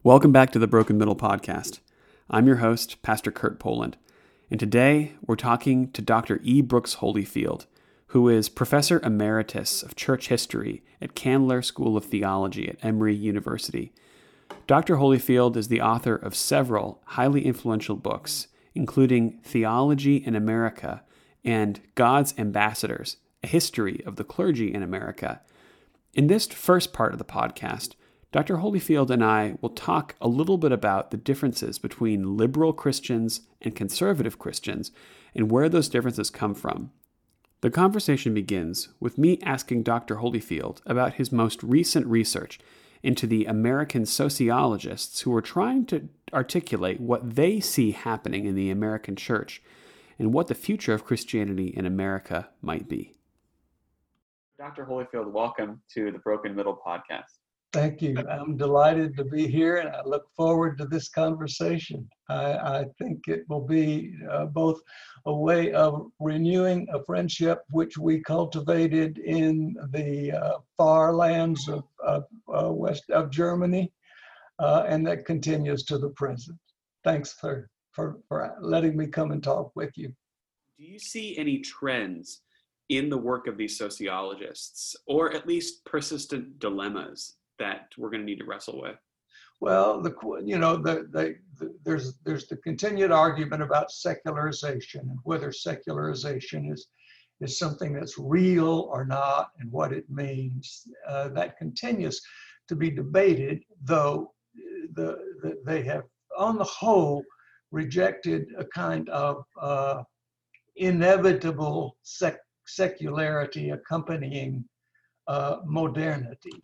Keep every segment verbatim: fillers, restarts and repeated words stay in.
Welcome back to the Broken Middle Podcast. I'm your host, Pastor Kurt Poland, and today we're talking to Doctor E. Brooks Holyfield, who is Professor Emeritus of Church History at Candler School of Theology at Emory University. Doctor Holyfield is the author of several highly influential books, including Theology in America and God's Ambassadors, A History of the Clergy in America. In this first part of the podcast, Doctor Holyfield and I will talk a little bit about the differences between liberal Christians and conservative Christians and where those differences come from. The conversation begins with me asking Doctor Holyfield about his most recent research into the American sociologists who are trying to articulate what they see happening in the American church and what the future of Christianity in America might be. Doctor Holyfield, welcome to the Broken Middle Podcast. Thank you. I'm delighted to be here, and I look forward to this conversation. I, I think it will be uh, both a way of renewing a friendship which we cultivated in the uh, far lands of, of uh, west of Germany, uh, and that continues to the present. Thanks for, for, for letting me come and talk with you. Do you see any trends in the work of these sociologists, or at least persistent dilemmas that we're going to need to wrestle with? Well, the you know the, the, the there's there's the continued argument about secularization and whether secularization is is something that's real or not and what it means. Uh, that continues to be debated, though the, the they have on the whole rejected a kind of uh, inevitable sec- secularity accompanying uh, modernity.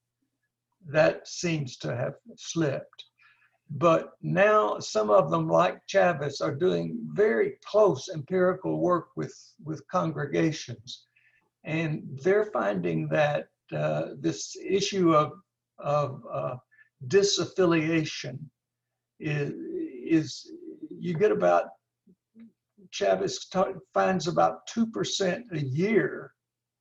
That seems to have slipped. But now some of them, like Chavez, are doing very close empirical work with, with congregations. And they're finding that uh, this issue of, of uh, disaffiliation is, is, you get about, Chavez ta- finds about two percent a year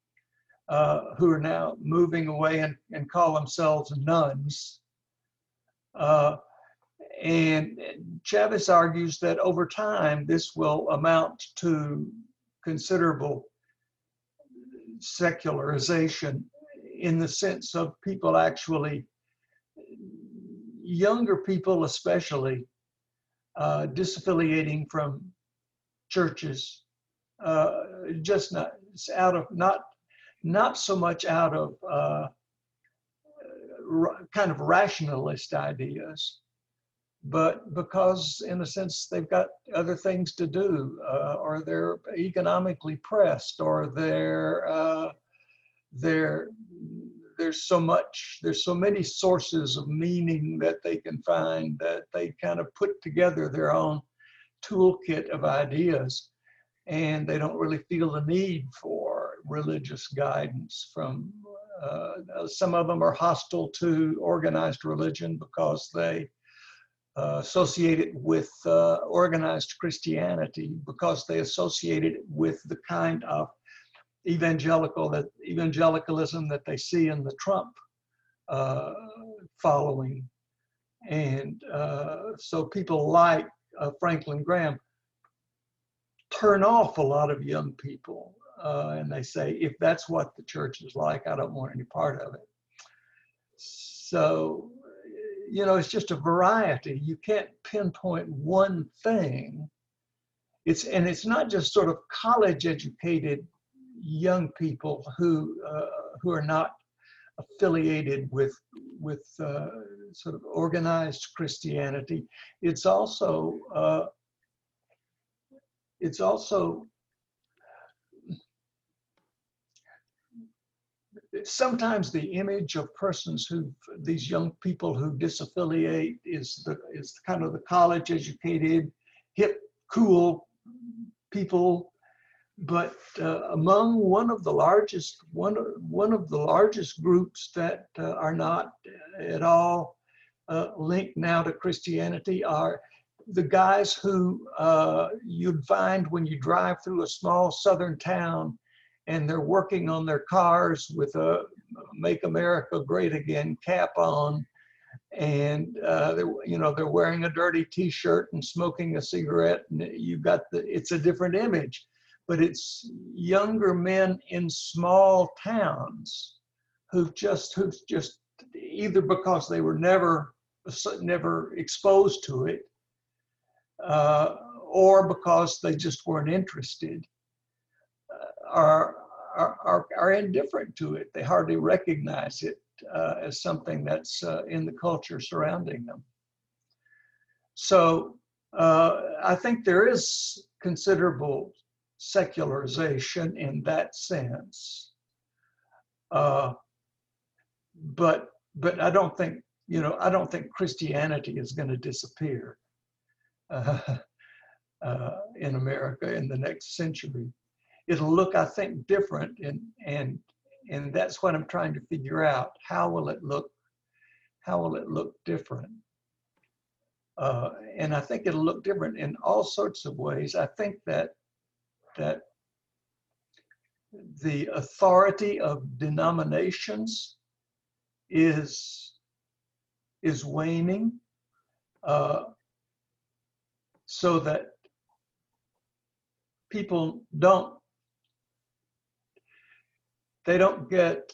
Uh, who are now moving away and, and call themselves nuns. Uh, and Chavez argues that over time, this will amount to considerable secularization in the sense of people actually, younger people especially, uh, disaffiliating from churches, uh, just not out of, not not so much out of uh, r- kind of rationalist ideas, but because in a sense they've got other things to do, uh, or they're economically pressed, or they're, uh, they're, there's so much, there's so many sources of meaning that they can find that they kind of put together their own toolkit of ideas, and they don't really feel the need for religious guidance from, uh, some of them are hostile to organized religion because they uh, associate it with uh, organized Christianity, because they associate it with the kind of evangelical, that evangelicalism that they see in the Trump uh, following. And uh, so people like uh, Franklin Graham turn off a lot of young people. Uh, and they say, if that's what the church is like, I don't want any part of it. So, you know, it's just a variety. You can't pinpoint one thing. It's and it's not just sort of college-educated young people who uh, who are not affiliated with with uh, sort of organized Christianity. It's also uh, it's also sometimes the image of persons who, these young people who disaffiliate, is the is kind of the college educated, hip, cool people. But uh, among one of the largest one one of the largest groups that uh, are not at all uh, linked now to Christianity are the guys who uh, you'd find when you drive through a small southern town, and they're working on their cars with a "Make America Great Again" cap on, and uh, they're, you know, they're wearing a dirty T-shirt and smoking a cigarette, and you got the, it's a different image, but it's younger men in small towns who've just, who've just either because they were never, never exposed to it, uh, or because they just weren't interested, uh, are, are, are, are indifferent to it. They hardly recognize it uh, as something that's uh, in the culture surrounding them. So uh, I think there is considerable secularization in that sense. Uh, but but I don't think, you know, I don't think Christianity is going to disappear uh, uh, in America in the next century. It'll look, I think, different, and and and that's what I'm trying to figure out. How will it look? How will it look different? Uh, and I think it'll look different in all sorts of ways. I think that that the authority of denominations is is waning, uh, so that people don't they don't get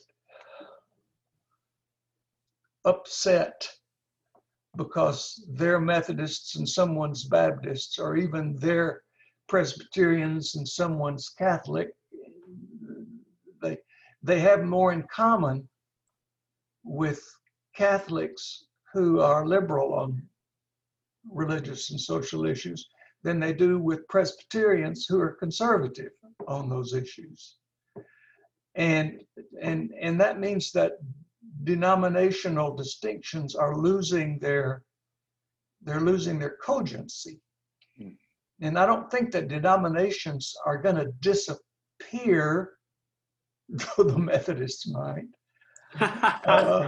upset because they're Methodists and someone's Baptists, or even they're Presbyterians and someone's Catholic. They they have more in common with Catholics who are liberal on religious and social issues than they do with Presbyterians who are conservative on those issues. And and and that means that denominational distinctions are losing their they're losing their cogency. Hmm. And I don't think that denominations are going to disappear, though the Methodists might. uh,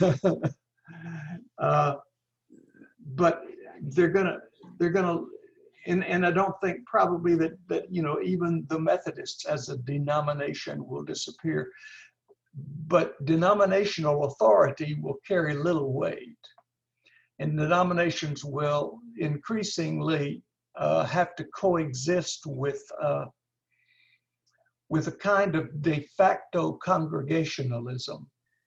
uh, but they're gonna they're gonna and, and I don't think probably that that you know even the Methodists as a denomination will disappear, but denominational authority will carry little weight, and denominations will increasingly uh, have to coexist with uh, with a kind of de facto congregationalism,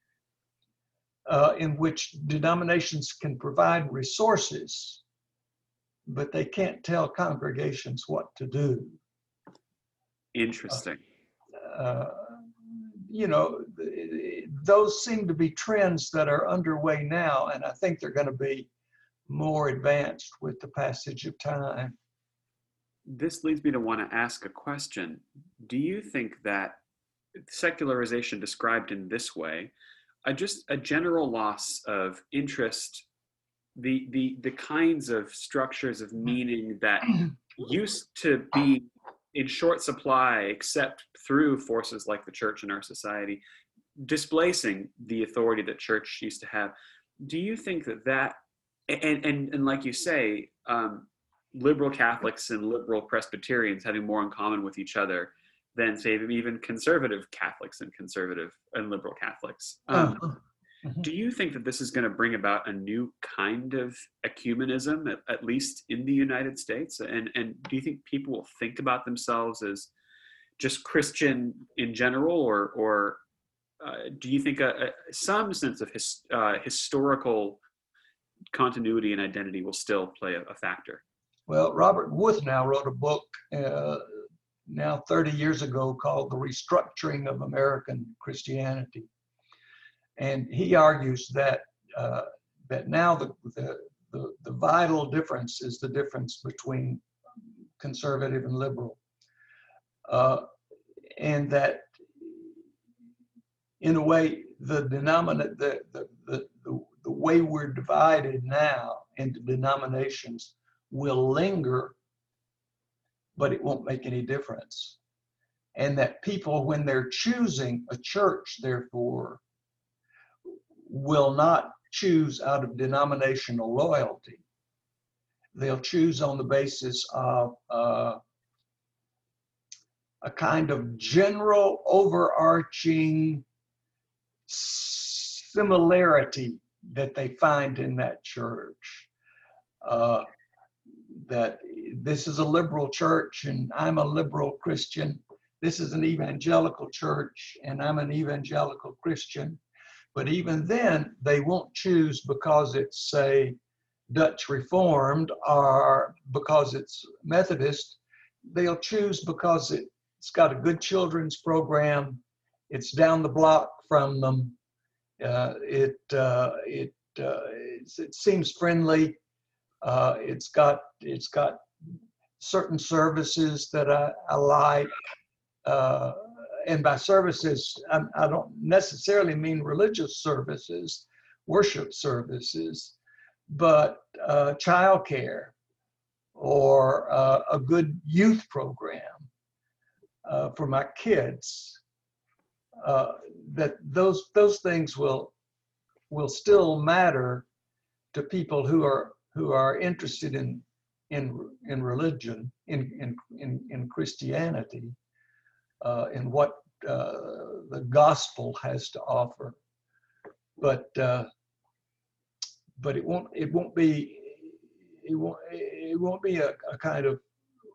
uh, in which denominations can provide resources, but they can't tell congregations what to do. Interesting. Uh, uh, you know, those seem to be trends that are underway now, and I think they're going to be more advanced with the passage of time. This leads me to want to ask a question. Do you think that secularization described in this way, uh, just a general loss of interest, the, the, the kinds of structures of meaning that used to be in short supply except through forces like the church in our society, displacing the authority that church used to have, do you think that that, and, and, and like you say, um, liberal Catholics and liberal Presbyterians having more in common with each other than, say, even conservative Catholics and conservative and liberal Catholics. Um, uh-huh. Mm-hmm. Do you think that this is going to bring about a new kind of ecumenism, at, at least in the United States? And, and do you think people will think about themselves as just Christian in general, or, or uh, do you think a, a, some sense of his, uh, historical continuity and identity will still play a, a factor? Well, Robert Wuthnow wrote a book uh, now thirty years ago called The Restructuring of American Christianity. And he argues that uh, that now the, the, the, the vital difference is the difference between conservative and liberal. Uh, and that in a way, the denominate the, the, the, the, the way we're divided now into denominations will linger, but it won't make any difference. And that people, when they're choosing a church, therefore, will not choose out of denominational loyalty. They'll choose on the basis of uh, a kind of general overarching similarity that they find in that church. Uh, that this is a liberal church and I'm a liberal Christian. This is an evangelical church and I'm an evangelical Christian. But even then, they won't choose because it's, say, Dutch Reformed or because it's Methodist. They'll choose because it, it's got a good children's program. It's down the block from them. Uh, it, uh, it, uh, it seems friendly. Uh, it's got it's got certain services that I, I like, uh, and by services I, I don't necessarily mean religious services, worship services, but uh, childcare or uh, a good youth program uh, for my kids. Uh, that those those things will will still matter to people who are who are interested in in in religion, in in in, in Christianity, uh, in what uh, the gospel has to offer. But uh, but it won't it won't be it won't it won't be a, a kind of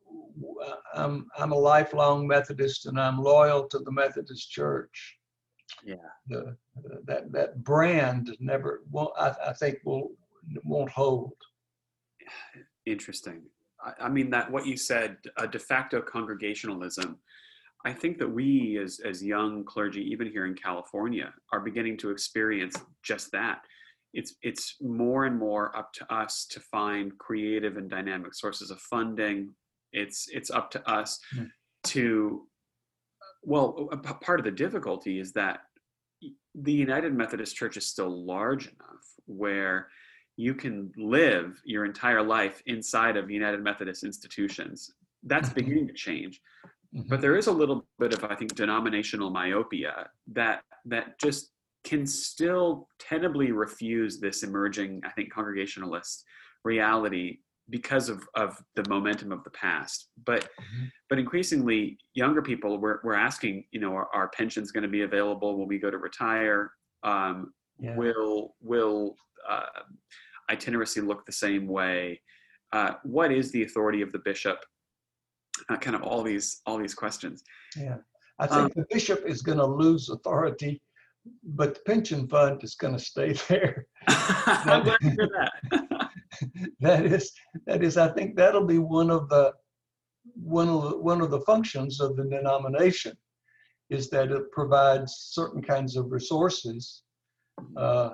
I'm I'm a lifelong Methodist and I'm loyal to the Methodist Church. Yeah. The, that that brand never won't I, I think will won't hold. Interesting. I, I mean, that what you said, uh, de facto congregationalism, I think that we as, as young clergy, even here in California, are beginning to experience just that. It's, it's more and more up to us to find creative and dynamic sources of funding. It's, it's up to us mm. to, well, a, a part of the difficulty is that the United Methodist Church is still large enough where you can live your entire life inside of United Methodist institutions. That's beginning to change. Mm-hmm. But there is a little bit of, I think, denominational myopia that that just can still tentatively refuse this emerging, I think, congregationalist reality because of, of the momentum of the past. But mm-hmm. but increasingly, younger people, we're, we're asking, you know, are our pensions going to be available when we go to retire? Um, yeah. Will, will uh, itineracy look the same way? Uh, what is the authority of the bishop? Uh, kind of all these all these questions. Yeah, I think um, the bishop is going to lose authority, but the pension fund is going to stay there. I'm glad to hear that. that is that is. I think that'll be one of the one of the, one of the functions of the denomination, is that it provides certain kinds of resources, uh,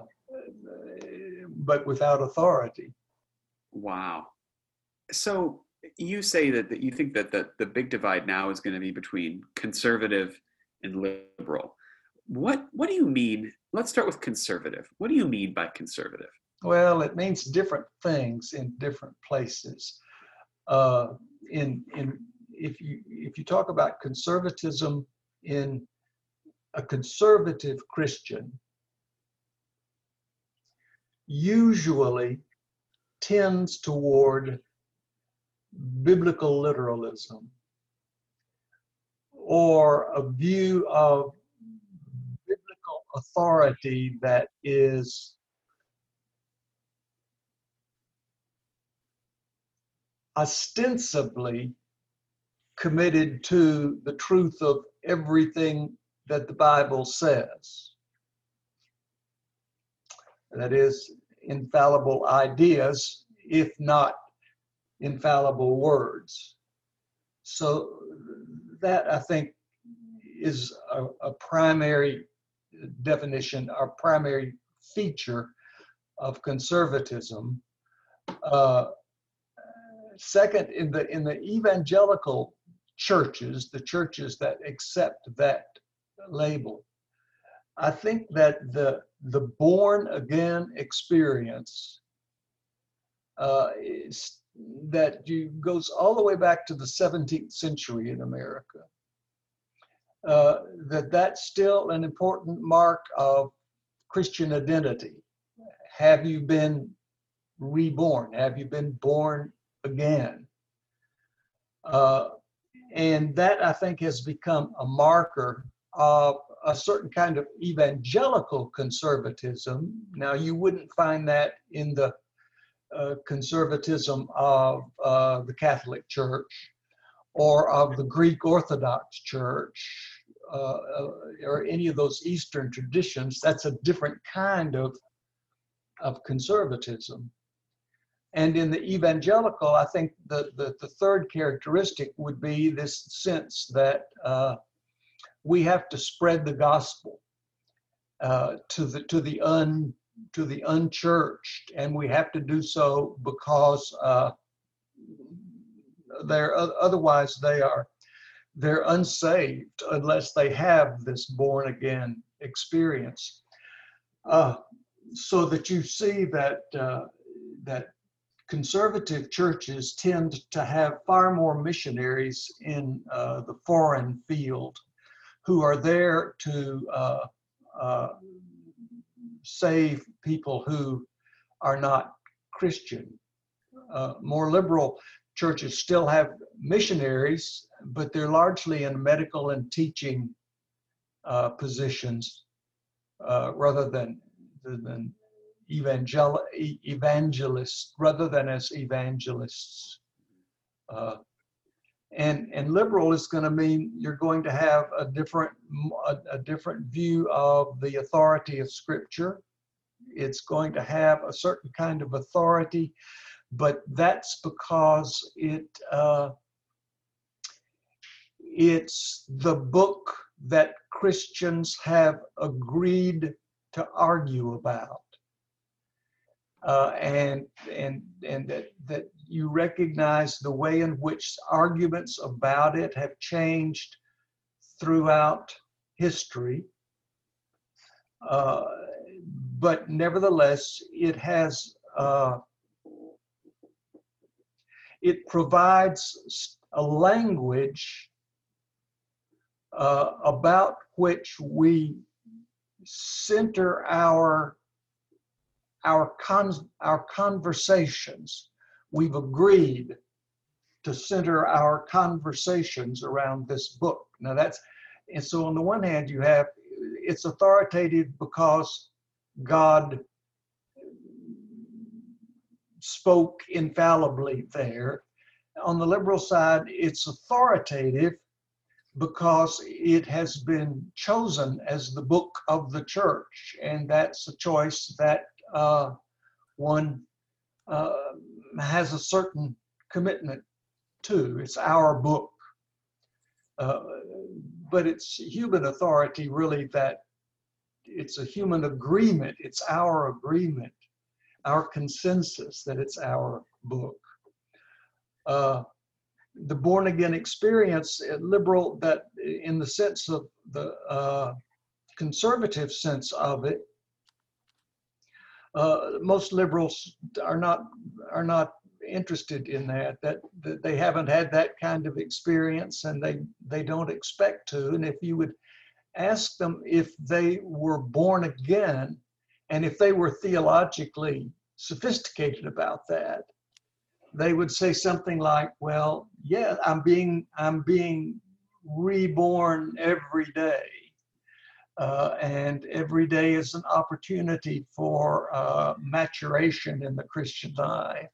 but without authority. Wow. So you say that, that you think that the, the big divide now is going to be between conservative and liberal. What what do you mean? Let's start with conservative. What do you mean by conservative? Well, it means different things in different places. Uh, in in if you if you talk about conservatism in a conservative Christian, usually tends toward biblical literalism, or a view of biblical authority that is ostensibly committed to the truth of everything that the Bible says. That is, infallible ideas, if not infallible words. So that, I think, is a, a primary definition, our primary feature of conservatism. Uh, second, in the in the evangelical churches, the churches that accept that label, I think that the the born again experience uh, is that you, goes all the way back to the seventeenth century in America. Uh, that that's still an important mark of Christian identity. Have you been reborn? Have you been born again? Uh, and that, I think, has become a marker of a certain kind of evangelical conservatism. Now, you wouldn't find that in the uh, conservatism of uh, the Catholic Church or of the Greek Orthodox Church uh, uh, or any of those Eastern traditions. That's a different kind of, of conservatism. And in the evangelical, I think the, the, the third characteristic would be this sense that uh, we have to spread the gospel uh, to the to the un to the unchurched, and we have to do so because uh, they're otherwise they are they're unsaved unless they have this born again experience. Uh, so that you see that uh, that. Conservative churches tend to have far more missionaries in uh, the foreign field who are there to uh, uh, save people who are not Christian. Uh, more liberal churches still have missionaries, but they're largely in medical and teaching uh, positions uh, rather than, than Evangel- evangelists rather than as evangelists. Uh, and, and liberal is going to mean you're going to have a different, a, a different view of the authority of Scripture. It's going to have a certain kind of authority, but that's because it uh, it's the book that Christians have agreed to argue about. Uh, and and and that, that you recognize the way in which arguments about it have changed throughout history. Uh, but nevertheless, it has uh, it provides a language uh, about which we center our Our, con- our conversations. We've agreed to center our conversations around this book. Now that's, and so on the one hand you have, it's authoritative because God spoke infallibly there. On the liberal side, it's authoritative because it has been chosen as the book of the church, and that's a choice that Uh, one uh, has a certain commitment to. It's our book. Uh, but it's human authority, really, that it's a human agreement. It's our agreement, our consensus that it's our book. Uh, the born again experience, liberal, that in the sense of the uh, conservative sense of it, Uh, most liberals are not are not interested in that, that. That they haven't had that kind of experience, and they they don't expect to. And if you would ask them if they were born again, and if they were theologically sophisticated about that, they would say something like, "Well, yeah, I'm being I'm being reborn every day." Uh, and every day is an opportunity for uh, maturation in the Christian life.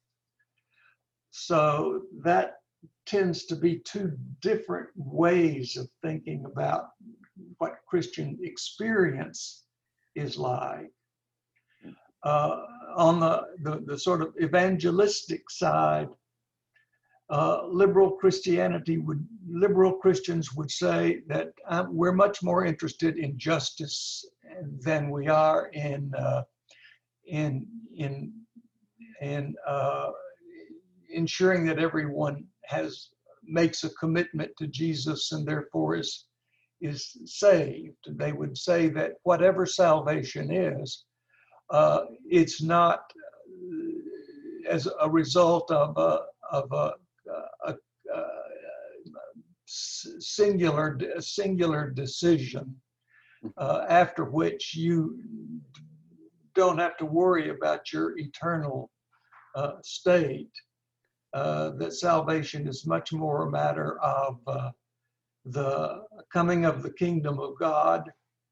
So that tends to be two different ways of thinking about what Christian experience is like. Uh, on the, the, the sort of evangelistic side, Uh, liberal Christianity would, liberal Christians would say that um, we're much more interested in justice than we are in uh, in in in uh, ensuring that everyone has makes a commitment to Jesus and therefore is is saved. They would say that whatever salvation is, uh, it's not as a result of a of a A, a, a singular a singular decision uh, after which you don't have to worry about your eternal uh, state. Uh, that salvation is much more a matter of uh, the coming of the kingdom of God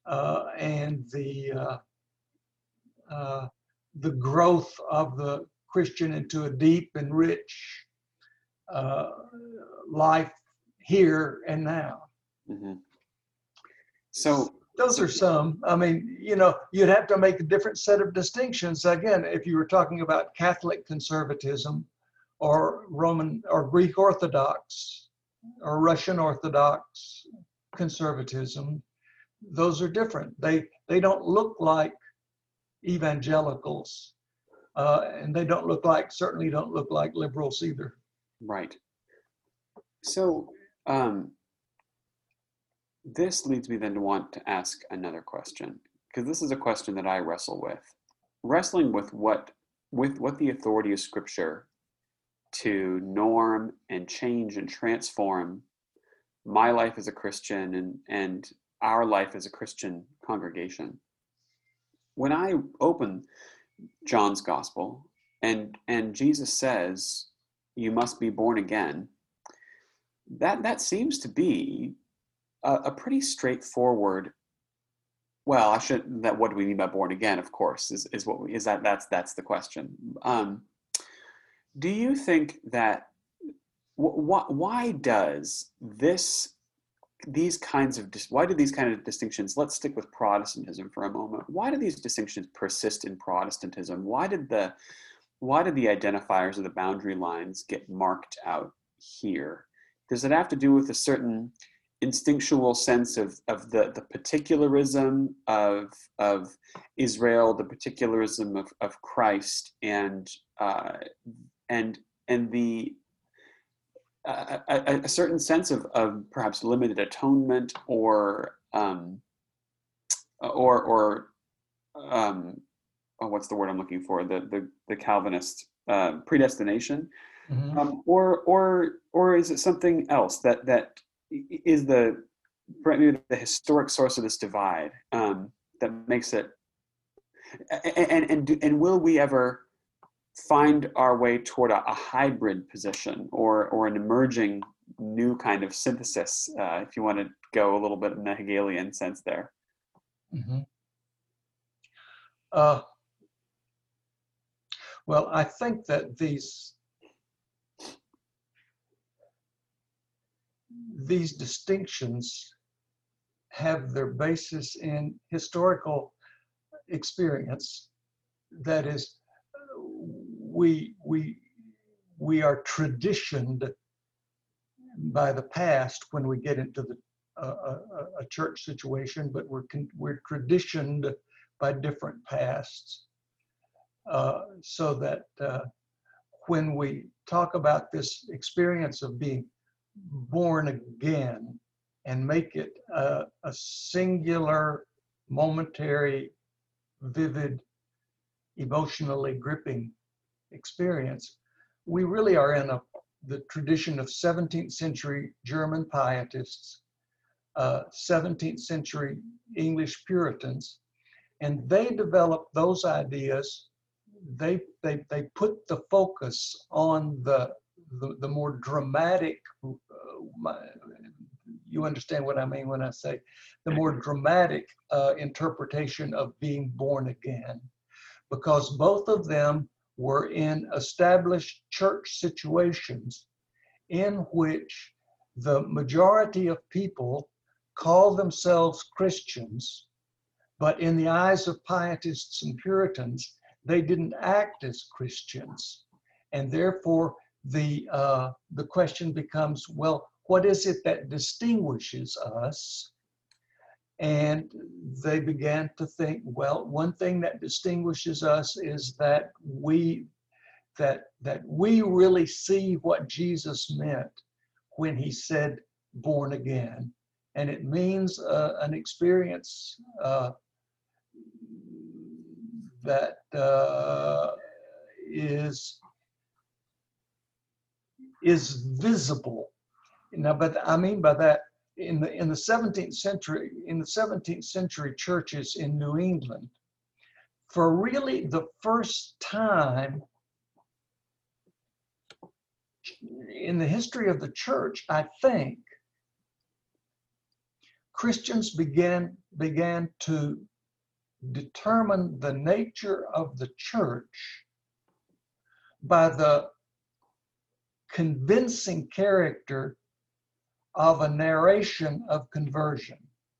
uh, and the uh, uh, the growth of the Christian into a deep and rich uh, life here and now. Mm-hmm. So those so, are some. I mean, you know, you'd have to make a different set of distinctions. Again, if you were talking about Catholic conservatism or Roman or Greek Orthodox or Russian Orthodox conservatism, those are different. They they don't look like evangelicals, uh, and they don't look like, certainly don't look like liberals either. right. So um, this leads me then to want to ask another question, because this is a question that I wrestle with, wrestling with what with what the authority of Scripture to norm and change and transform my life as a Christian and and our life as a Christian congregation. When I open John's Gospel and and Jesus says, "You must be born again," that that seems to be a, a pretty straightforward. Well, I should. That what do we mean by born again? Of course, is is what we, is that that's that's the question. Um, do you think that wh- why does this these kinds of why do these kind of distinctions? Let's stick with Protestantism for a moment. Why do these distinctions persist in Protestantism? Why did the why did the identifiers or the boundary lines get marked out here? Does it have to do with a certain instinctual sense of, of the, the particularism of, of Israel, the particularism of, of Christ, and uh, and and the uh, a, a certain sense of, of perhaps limited atonement, or um, or or um, oh, what's the word I'm looking for? The the, the Calvinist uh, predestination, Mm-hmm. um, or or or is it something else that that is the maybe the historic source of this divide um, that makes it? And and and, and will we ever find our way toward a, a hybrid position, or or an emerging new kind of synthesis, uh, if you want to go a little bit in the Hegelian sense there? Mm-hmm. Uh, well, I think that these these distinctions have their basis in historical experience. That is, we we we are traditioned by the past when we get into the uh, a, a church situation, but we're we're traditioned by different pasts, uh, so that uh, when we talk about this experience of being born again and make it a, a singular, momentary, vivid, emotionally gripping experience, we really are in a, the tradition of seventeenth century German pietists, uh, seventeenth century English Puritans, and they developed those ideas. They, they, they put the focus on the, the, the more dramatic, uh, you understand what I mean when I say the more dramatic uh, interpretation of being born again, because both of them were in established church situations in which the majority of people call themselves Christians, but in the eyes of pietists and Puritans, they didn't act as Christians. And therefore, the, uh, the question becomes, well, what is it that distinguishes us? And they began to think, well, one thing that distinguishes us is that we that that we really see what Jesus meant when he said born again. And it means uh, an experience uh, that uh, is is visible. Now, but I mean by that, in the in the seventeenth century, in the seventeenth century churches in New England, for really the first time in the history of the church, I think, Christians began began to determine the nature of the church by the convincing character of a narration of conversion.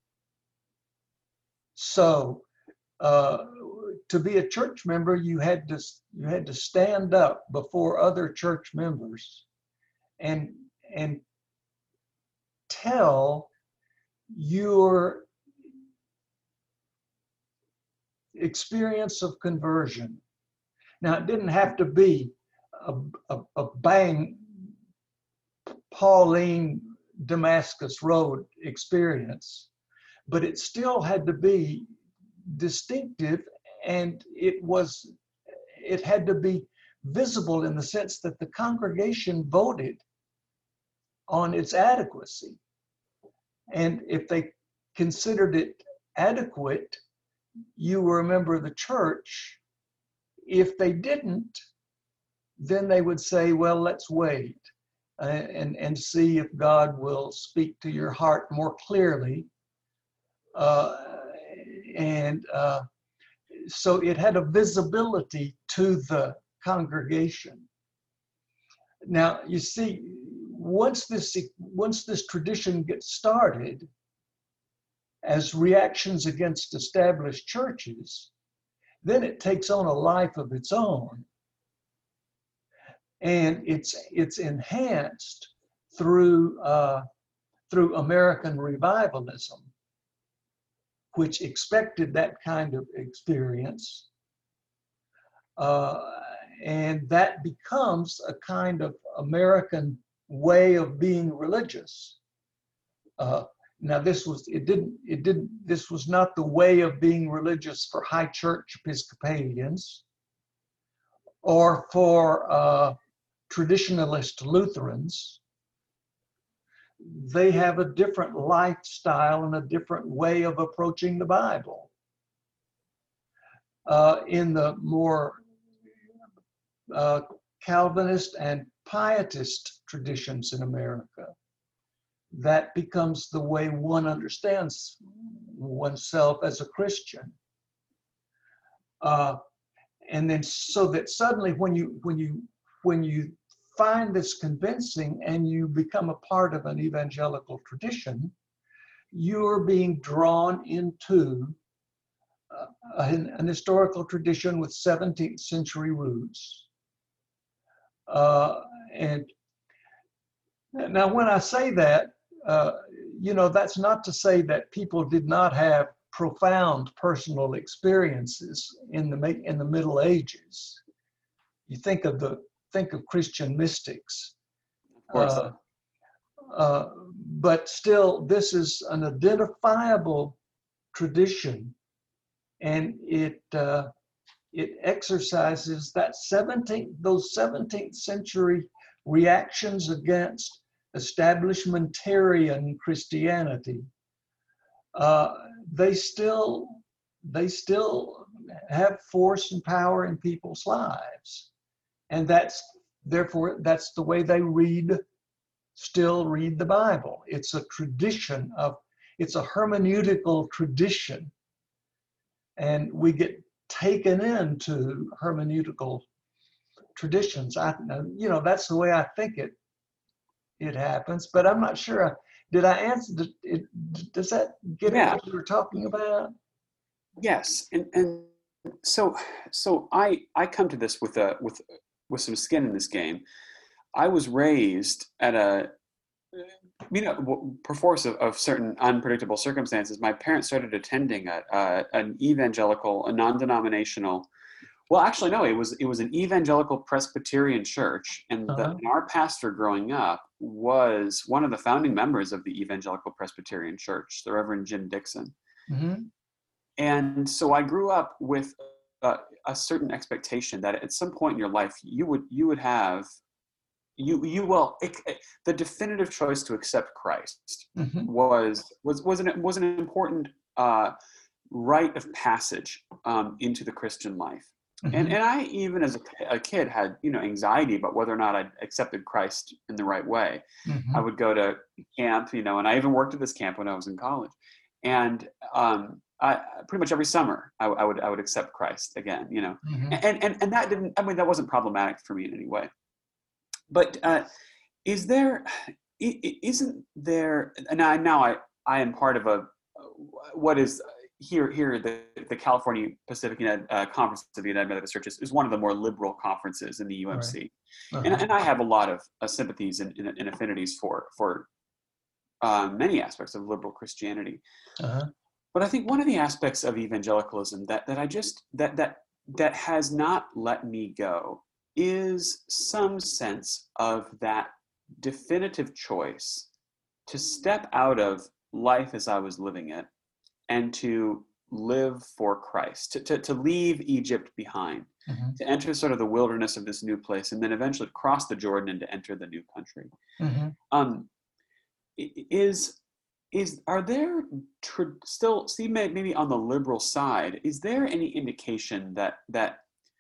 So, uh, to be a church member, you had to you had to stand up before other church members and and tell your experience of conversion. Now, it didn't have to be a, a, a bang Pauline Damascus Road experience, but it still had to be distinctive, and it was it had to be visible in the sense that the congregation voted on its adequacy. And if they considered it adequate, you were a member of the church. If they didn't, then they would say, well, let's wait uh, and, and see if God will speak to your heart more clearly. Uh, and uh, so it had a visibility to the congregation. Now, you see, once this once this tradition gets started as reactions against established churches, then it takes on a life of its own, and it's it's enhanced through uh, through American revivalism, which expected that kind of experience. Uh, and that becomes a kind of American way of being religious. Uh, now, this was it didn't it didn't this was not the way of being religious for high church Episcopalians or for uh, traditionalist Lutherans. They have a different lifestyle and a different way of approaching the Bible. Uh, in the more uh, Calvinist and Pietist traditions in America, that becomes the way one understands oneself as a Christian. Uh, and then so that suddenly when you when you when you find this convincing and you become a part of an evangelical tradition, you're being drawn into uh, an, an historical tradition with seventeenth century roots. Uh, and now when I say that, uh, you know, that's not to say that people did not have profound personal experiences in the in the Middle Ages. You think of the think of Christian mystics. Of course. Uh, uh, but still, this is an identifiable tradition, and it uh, it exercises that seventeenth those seventeenth century reactions against establishmentarian Christianity. Uh, they still they still have force and power in people's lives, and that's therefore that's the way they read still read the Bible. It's a tradition of it's a hermeneutical tradition, and we get taken into hermeneutical traditions. I you know that's the way I think it it happens, but I'm not sure. Did I answer? Did it, does that get Yeah. at what you were talking about? Yes, and and so so I I come to this with a with with some skin in this game. I was raised at a you know perforce of, of certain unpredictable circumstances. My parents started attending a, a an evangelical, a non-denominational. Well, actually, no. It was it was an evangelical Presbyterian church, and, the, Uh-huh. and our pastor growing up was one of the founding members of the Evangelical Presbyterian Church, the Reverend Jim Dixon. Mm-hmm. And so I grew up with uh, a certain expectation that at some point in your life you would you would have you you well it, it, the definitive choice to accept Christ Mm-hmm. was was was an was an important uh, rite of passage um, into the Christian life. Mm-hmm. And and I even as a, a kid had you know anxiety about whether or not I accepted Christ in the right way. Mm-hmm. I would go to camp, you know, and I even worked at this camp when I was in college. and um, I, pretty much every summer I, I would I would accept Christ again, you know, Mm-hmm. and and and that didn't I mean that wasn't problematic for me in any way. But uh, is there isn't there now now I I am part of a what is here here the the California Pacific United, uh, Conference of the United Methodist Churches is one of the more liberal conferences in the U M C, Right. Uh-huh. and and I have a lot of uh, sympathies and, and, and affinities for for uh, many aspects of liberal Christianity. Uh-huh. But I think one of the aspects of evangelicalism that that I just that that that has not let me go is some sense of that definitive choice to step out of life as I was living it and to live for Christ, to, to, to leave Egypt behind, Mm-hmm. to enter sort of the wilderness of this new place, and then eventually cross the Jordan and to enter the new country. Mm-hmm. Um, is is are there tr- still, see, maybe on the liberal side, is there any indication that that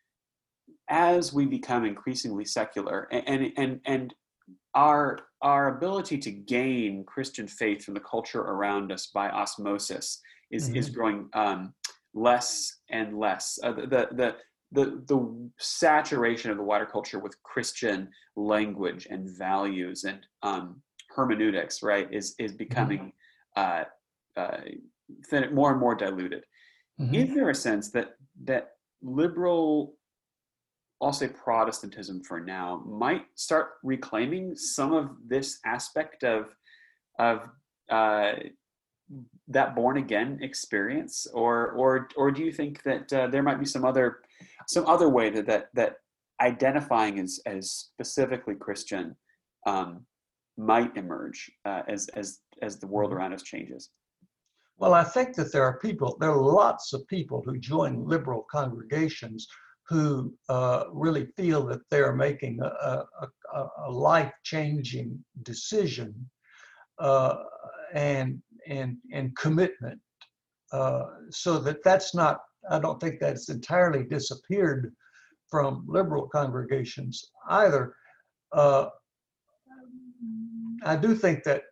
as we become increasingly secular and and and, and our our ability to gain Christian faith from the culture around us by osmosis is Mm-hmm. is growing um, less and less. Uh, the, the the the saturation of the wider culture with Christian language and values and um, hermeneutics, right, is is becoming uh, uh, thin, more and more diluted. Mm-hmm. Is there a sense that that liberal, I'll say Protestantism for now, might start reclaiming some of this aspect of of uh, that born again experience, or or or do you think that uh, there might be some other some other way that that, that identifying as as specifically Christian um, might emerge uh, as as as the world around us changes? Well, I think that there are people, there are lots of people who join liberal congregations who uh, really feel that they're making a, a, a life-changing decision uh, and and and commitment, uh, so that that's not. I don't think that's entirely disappeared from liberal congregations either. Uh, I do think that.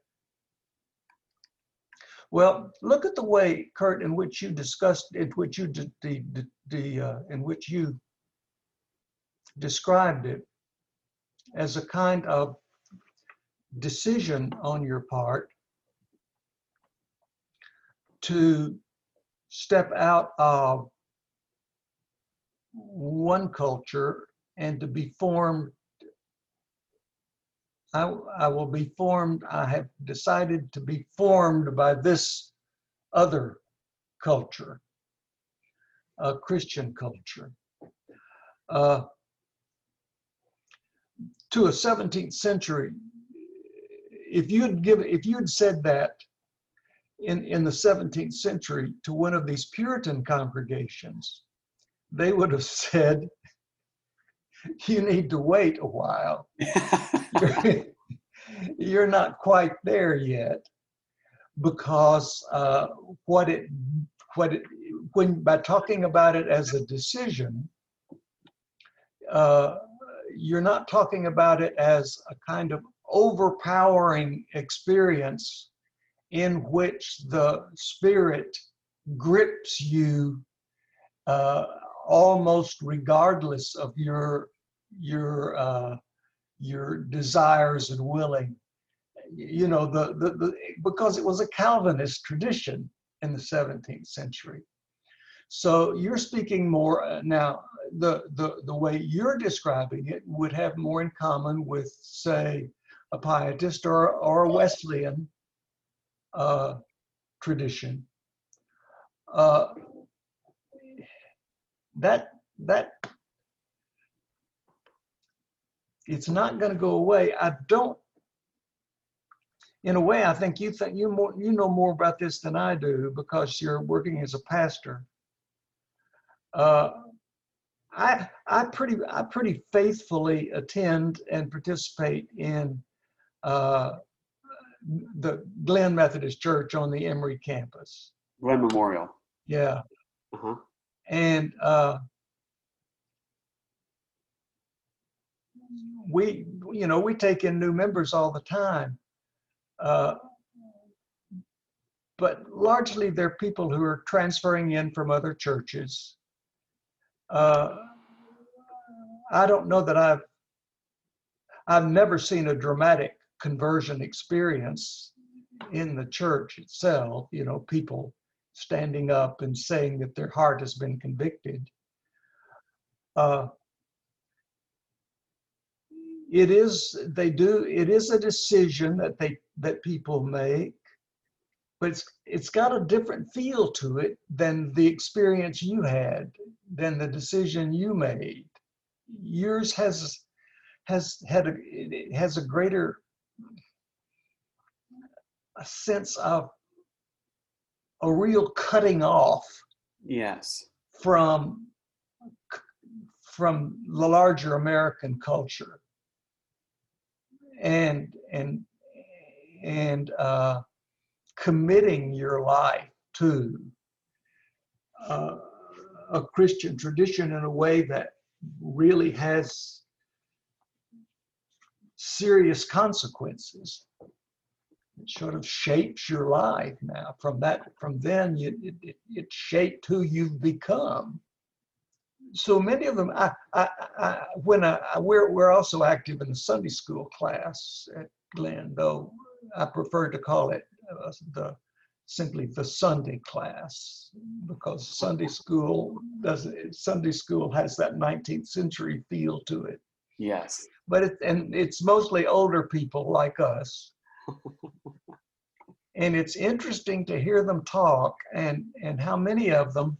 Well, look at the way, Kurt, in which you discussed, in which you the the, the uh, in which you described it as a kind of decision on your part to step out of one culture and to be formed. I, I will be formed. I have decided to be formed by this other culture, a Christian culture. Uh, to a seventeenth century, if you'd give, if you'd said that in, in the seventeenth century to one of these Puritan congregations, they would have said, you need to wait a while. you're, you're not quite there yet, because uh, what it, what it, when by talking about it as a decision, uh, you're not talking about it as a kind of overpowering experience in which the Spirit grips you uh, almost regardless of your your uh, your desires and willing. You know, the, the the because it was a Calvinist tradition in the seventeenth century. So you're speaking more uh, now. The, the the way you're describing it would have more in common with, say, a Pietist or or a Wesleyan uh, tradition. Uh, that that it's not going to go away. I don't. In a way, I think you think you more you know more about this than I do because you're working as a pastor. Uh, I I pretty I pretty faithfully attend and participate in uh, the Glenn Methodist Church on the Emory campus. Glenn Memorial. Yeah. Uh-huh. And uh, we, you know, we take in new members all the time. Uh, but largely they're people who are transferring in from other churches. Uh, I don't know that I've, I've never seen a dramatic conversion experience in the church itself, you know, people standing up and saying that their heart has been convicted. Uh, it is, they do, it is a decision that they, that people make, but it's, it's got a different feel to it than the experience you had, than the decision you made. Yours has, has had a, it has a greater a sense of a real cutting off. Yes. From, from the larger American culture. And, and, and uh, committing your life to uh, a Christian tradition in a way that really has serious consequences. It sort of shapes your life now. From that, from then, you, it, it shaped who you've become. So many of them, I, I, I, when I, we're, we're also active in the Sunday school class at Glenn, though I prefer to call it uh, the simply the Sunday class, because Sunday school doesn't, Sunday school has that nineteenth century feel to it. Yes. But it, and it's mostly older people like us. And it's interesting to hear them talk, and, and how many of them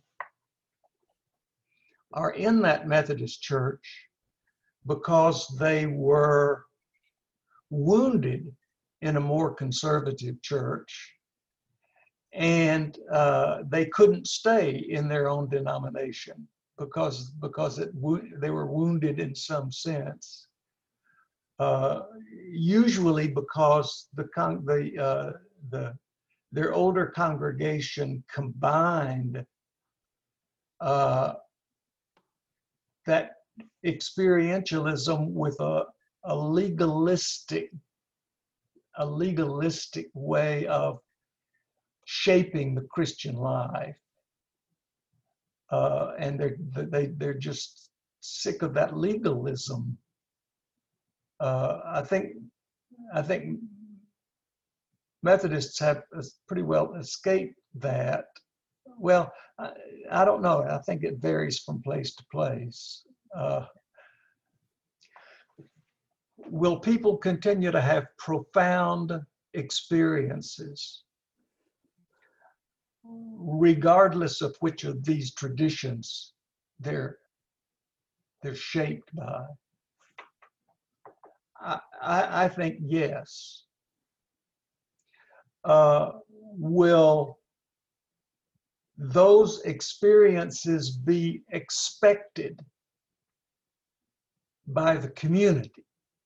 are in that Methodist church because they were wounded in a more conservative church, and uh, they couldn't stay in their own denomination because, because it, they were wounded in some sense. Uh, usually because the, con the, uh, the, their older congregation combined uh, that experientialism with a, a legalistic, a legalistic way of shaping the Christian life. Uh, and they're, they, they're just sick of that legalism. Uh, I think, I think Methodists have pretty well escaped that. Well, I, I don't know. I think it varies from place to place. Uh, will people continue to have profound experiences, regardless of which of these traditions they're, they're shaped by? I, I, I think yes. Uh, will those experiences be expected by the community?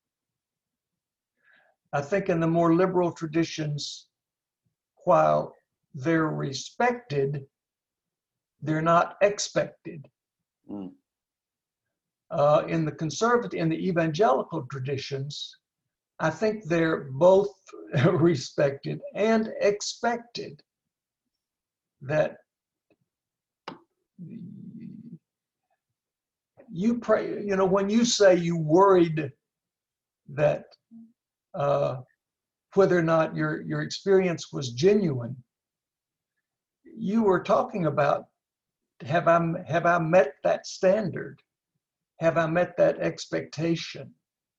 I think in the more liberal traditions, while they're respected, they're not expected. Mm. Uh, in the conservative, in the evangelical traditions, I think they're both respected and expected. That you pray, you know, when you say you worried that uh, whether or not your, your experience was genuine, you were talking about, have I, have I met that standard? Have I met that expectation?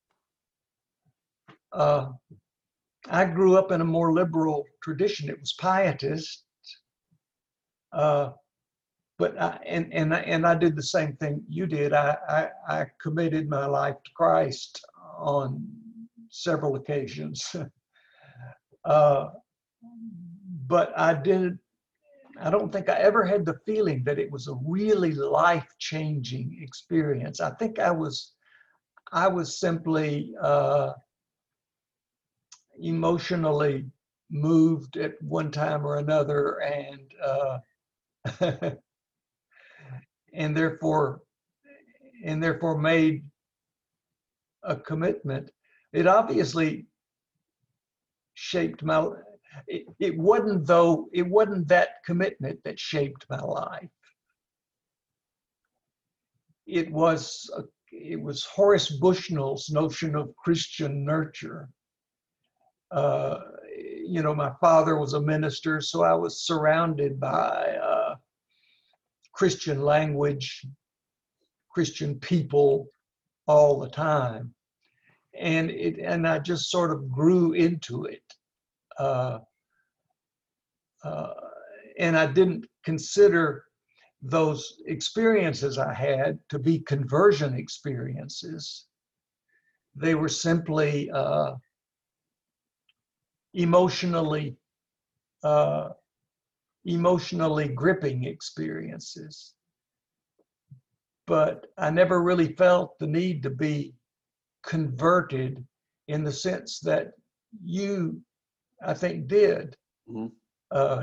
Uh, I grew up in a more liberal tradition. It was pietist. Uh, but I, and, and, and I did the same thing you did. I, I, I committed my life to Christ on several occasions. uh, but I didn't, I don't think I ever had the feeling that it was a really life-changing experience. I think I was, I was simply uh, emotionally moved at one time or another, and uh, and therefore, and therefore made a commitment. It obviously shaped my. it, it wasn't though, it wasn't that commitment that shaped my life. It was, a, it was Horace Bushnell's notion of Christian nurture. Uh, you know, my father was a minister, so I was surrounded by uh, Christian language, Christian people all the time. And it, and I just sort of grew into it. Uh, uh, and I didn't consider those experiences I had to be conversion experiences. They were simply uh, emotionally, uh, emotionally gripping experiences. But I never really felt the need to be converted in the sense that you, I think, did. Mm-hmm. Uh,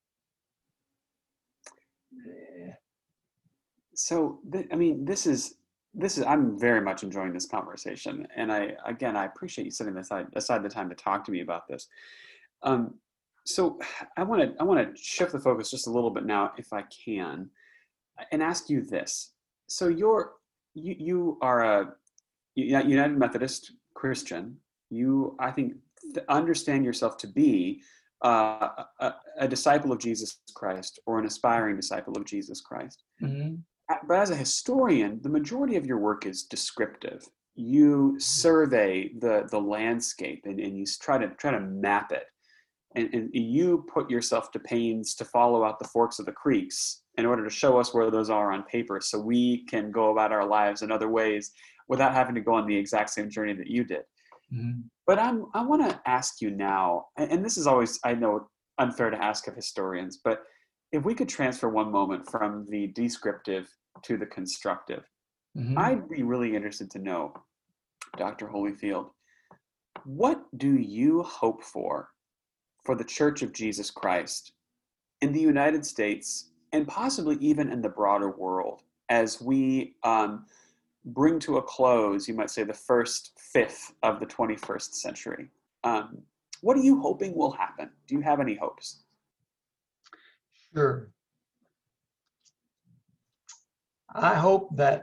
so, th- I mean, this is, this is, I'm very much enjoying this conversation. And I, again, I appreciate you setting aside, aside the time to talk to me about this. Um, so I want to, I want to shift the focus just a little bit now, if I can, and ask you this. So you're, you, you are a United Methodist Christian. You, I think, understand yourself to be uh, a, a disciple of Jesus Christ, or an aspiring disciple of Jesus Christ. Mm-hmm. But as a historian, the majority of your work is descriptive. You survey the the landscape and, and you try to try to map it. And, and you put yourself to pains to follow out the forks of the creeks in order to show us where those are on paper, so we can go about our lives in other ways without having to go on the exact same journey that you did. Mm-hmm. But I'm, I want to ask you now, and this is always, I know, unfair to ask of historians, but if we could transfer one moment from the descriptive to the constructive, mm-hmm. I'd be really interested to know, Doctor Holyfield, what do you hope for for the Church of Jesus Christ in the United States, and possibly even in the broader world, as we um, bring to a close, you might say, the first fifth of the twenty-first century? Um, what are you hoping will happen? Do you have any hopes? Sure. I hope that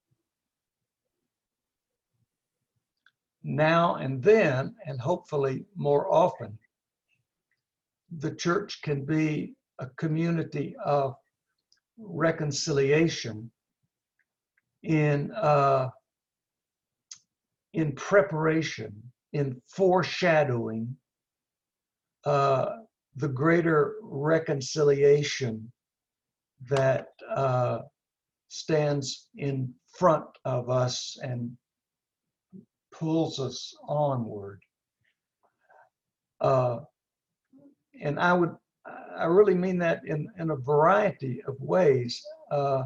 now and then, and hopefully more often, the church can be a community of reconciliation in uh, in preparation, in foreshadowing uh, the greater reconciliation that uh, stands in front of us and pulls us onward. Uh, and I would, I really mean that in, in a variety of ways. Uh,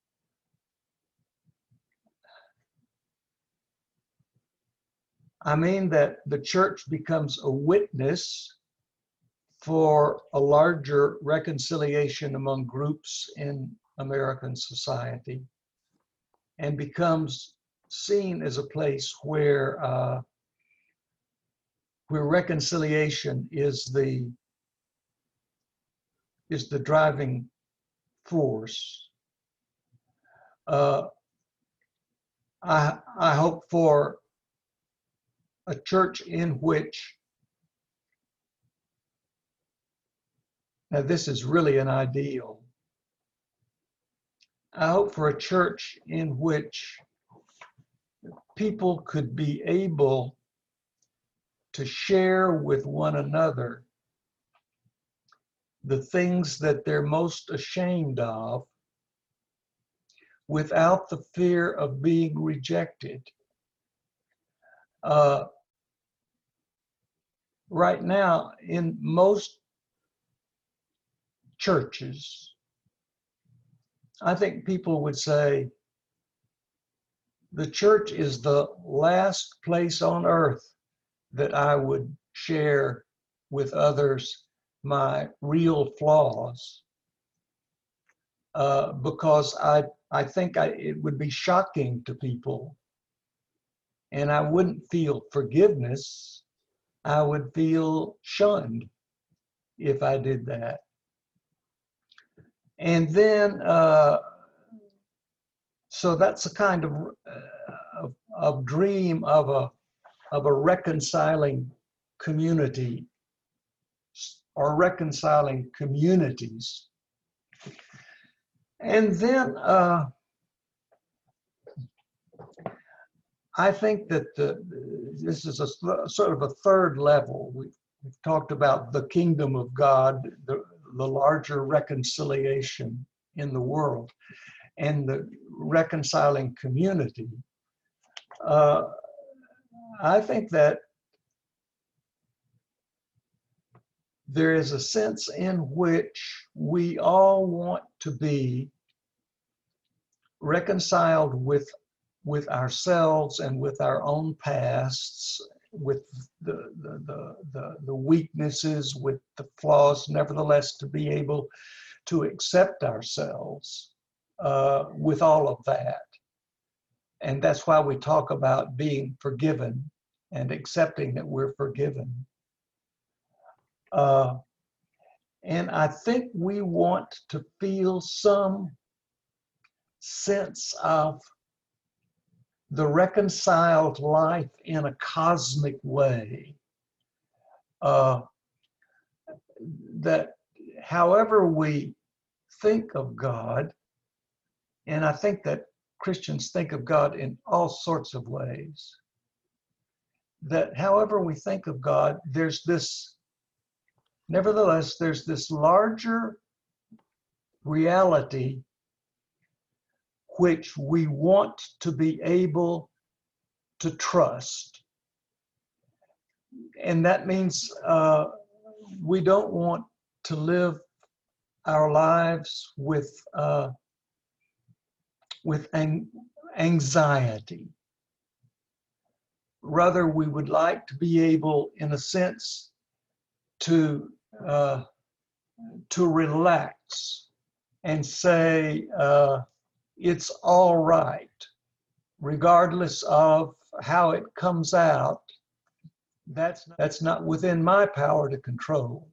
I mean that the church becomes a witness for a larger reconciliation among groups in American society, and becomes seen as a place where uh, where reconciliation is the is the driving force. Uh, I I hope for a church in which, now this is really an ideal, I hope for a church in which people could be able to share with one another the things that they're most ashamed of without the fear of being rejected. Uh, right now, in most churches, I think people would say the church is the last place on earth that I would share with others my real flaws, uh, because I I think I, it would be shocking to people, and I wouldn't feel forgiveness. I would feel shunned. if I did that. And then, uh, so that's a kind of, uh, of, of dream of a, of a reconciling community or reconciling communities. And then uh, I think that the, this is a sort of a third level. We've, we've talked about the kingdom of God, the, the larger reconciliation in the world, and the reconciling community. Uh, I think that there is a sense in which we all want to be reconciled with, with ourselves and with our own pasts, with the, the, the, the, the weaknesses, with the flaws, nevertheless to be able to accept ourselves uh, with all of that. And that's why we talk about being forgiven and accepting that we're forgiven. Uh, and I think we want to feel some sense of the reconciled life in a cosmic way. Uh, that however we think of God, and I think that Christians think of God in all sorts of ways, that however we think of God, there's this Nevertheless, there's this larger reality which we want to be able to trust. And that means uh, we don't want to live our lives with, uh, with an- anxiety. Rather, we would like to be able, in a sense, to Uh, to relax and say uh, it's all right, regardless of how it comes out. That's, that's not within my power to control.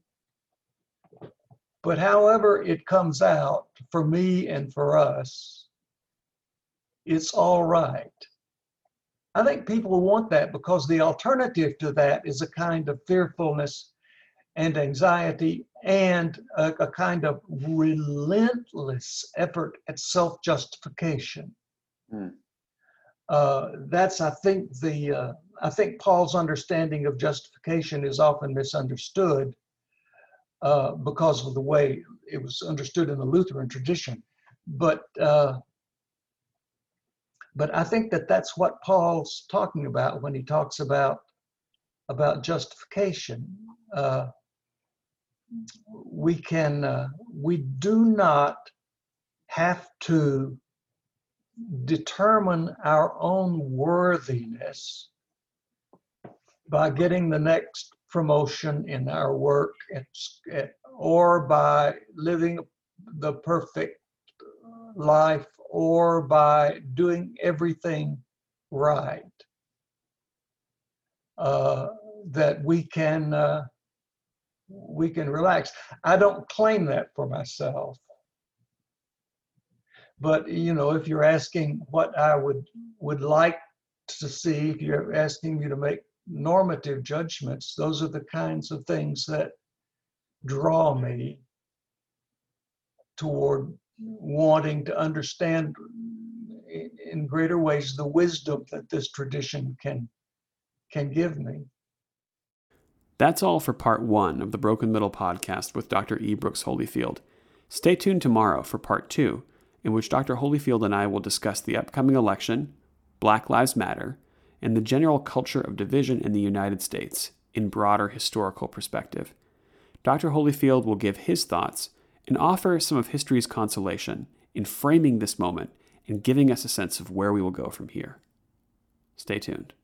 But however it comes out for me and for us, it's all right. I think people want that because the alternative to that is a kind of fearfulness and anxiety and a, a kind of relentless effort at self-justification. Mm. Uh, that's, I think, the uh, I think Paul's understanding of justification is often misunderstood uh, because of the way it was understood in the Lutheran tradition. But uh, but I think that that's what Paul's talking about when he talks about about justification. Uh, we can uh, we do not have to determine our own worthiness by getting the next promotion in our work at, at, or by living the perfect life or by doing everything right. Uh, that we can uh, we can relax. I don't claim that for myself. But, you know, if you're asking what I would would like to see, if you're asking me to make normative judgments, those are the kinds of things that draw me toward wanting to understand in greater ways the wisdom that this tradition can can give me. That's all for part one of the Broken Middle podcast with Doctor E. Brooks Holyfield. Stay tuned tomorrow for part two, in which Doctor Holyfield and I will discuss the upcoming election, Black Lives Matter, and the general culture of division in the United States in broader historical perspective. Doctor Holyfield will give his thoughts and offer some of history's consolation in framing this moment and giving us a sense of where we will go from here. Stay tuned.